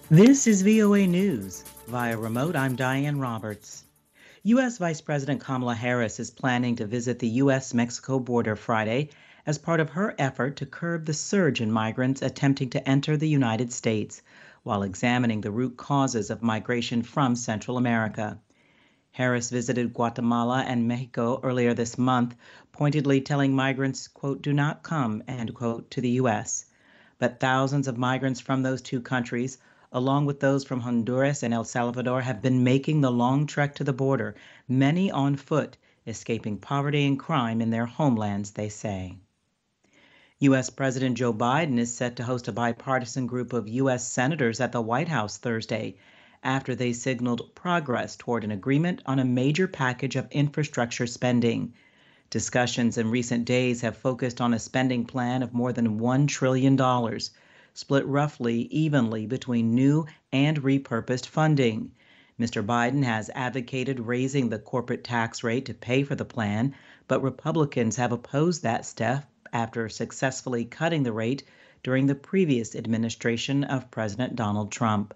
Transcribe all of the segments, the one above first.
This is VOA News. Via remote, I'm Diane Roberts. U.S. Vice President Kamala Harris is planning to visit the U.S.-Mexico border Friday as part of her effort to curb the surge in migrants attempting to enter the United States, while examining the root causes of migration from Central America. Harris visited Guatemala and Mexico earlier this month, pointedly telling migrants, quote, "do not come," end quote, to the U.S. But thousands of migrants from those two countries, along with those from Honduras and El Salvador, have been making the long trek to the border, many on foot, escaping poverty and crime in their homelands, they say. U.S. President Joe Biden is set to host a bipartisan group of U.S. senators at the White House Thursday, after they signaled progress toward an agreement on a major package of infrastructure spending. Discussions in recent days have focused on a spending plan of more than $1 trillion, split roughly evenly between new and repurposed funding. Mr. Biden has advocated raising the corporate tax rate to pay for the plan, but Republicans have opposed that step after successfully cutting the rate during the previous administration of President Donald Trump.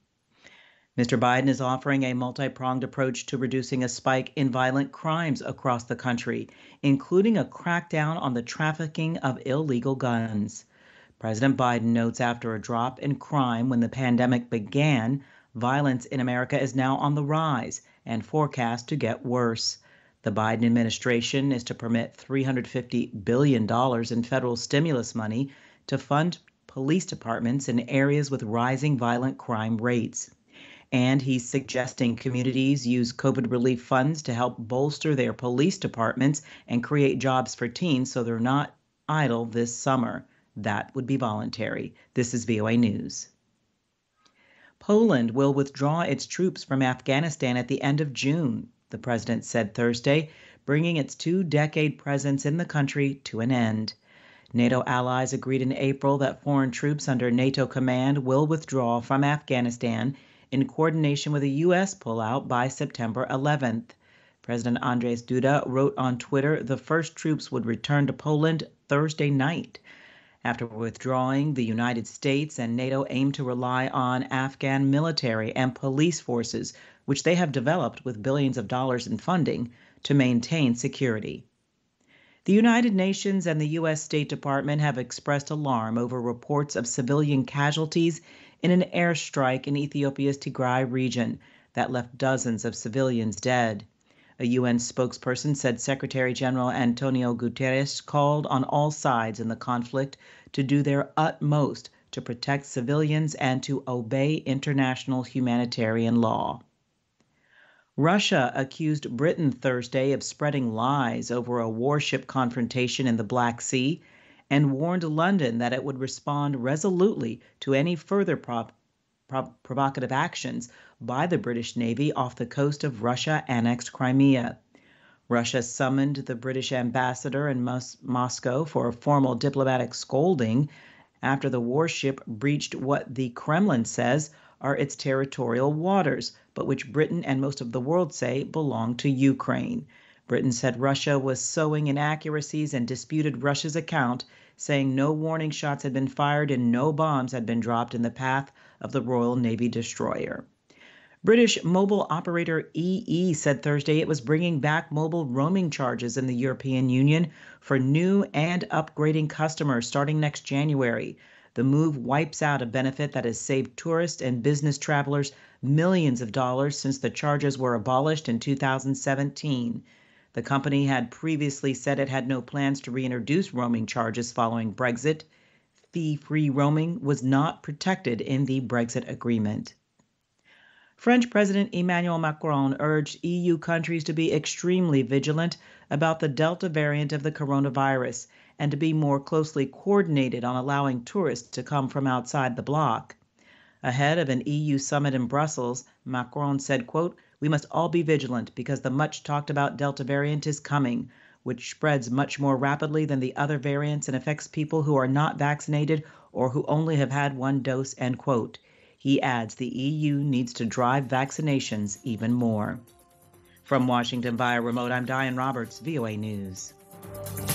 Mr. Biden is offering a multi-pronged approach to reducing a spike in violent crimes across the country, including a crackdown on the trafficking of illegal guns. President Biden notes after a drop in crime when the pandemic began, violence in America is now on the rise and forecast to get worse. The Biden administration is to permit $350 billion in federal stimulus money to fund police departments in areas with rising violent crime rates. And he's suggesting communities use COVID relief funds to help bolster their police departments and create jobs for teens so they're not idle this summer. That would be voluntary. This is VOA News. Poland will withdraw its troops from Afghanistan at the end of June, the president said Thursday, bringing its two-decade presence in the country to an end. NATO allies agreed in April that foreign troops under NATO command will withdraw from Afghanistan in coordination with a U.S. pullout by September 11th. President Andrzej Duda wrote on Twitter the first troops would return to Poland Thursday night. After withdrawing, the United States and NATO aim to rely on Afghan military and police forces, which they have developed with billions of dollars in funding, to maintain security. The United Nations and the U.S. State Department have expressed alarm over reports of civilian casualties in an airstrike in Ethiopia's Tigray region that left dozens of civilians dead. A UN spokesperson said Secretary General Antonio Guterres called on all sides in the conflict to do their utmost to protect civilians and to obey international humanitarian law. Russia accused Britain Thursday of spreading lies over a warship confrontation in the Black Sea and warned London that it would respond resolutely to any further provocative actions by the British Navy off the coast of Russia-annexed Crimea. Russia summoned the British ambassador in Moscow for a formal diplomatic scolding after the warship breached what the Kremlin says are its territorial waters, but which Britain and most of the world say belong to Ukraine. Britain said Russia was sowing inaccuracies and disputed Russia's account, saying no warning shots had been fired and no bombs had been dropped in the path of the Royal Navy destroyer. British mobile operator EE said Thursday it was bringing back mobile roaming charges in the European Union for new and upgrading customers starting next January. The move wipes out a benefit that has saved tourists and business travelers millions of dollars since the charges were abolished in 2017. The company had previously said it had no plans to reintroduce roaming charges following Brexit. Fee-free roaming was not protected in the Brexit agreement. French President Emmanuel Macron urged EU countries to be extremely vigilant about the Delta variant of the coronavirus and to be more closely coordinated on allowing tourists to come from outside the bloc. Ahead of an EU summit in Brussels, Macron said, quote, "We must all be vigilant because the much talked about Delta variant is coming, which spreads much more rapidly than the other variants and affects people who are not vaccinated or who only have had one dose," end quote. He adds the EU needs to drive vaccinations even more. From Washington via remote, I'm Diane Roberts, VOA News.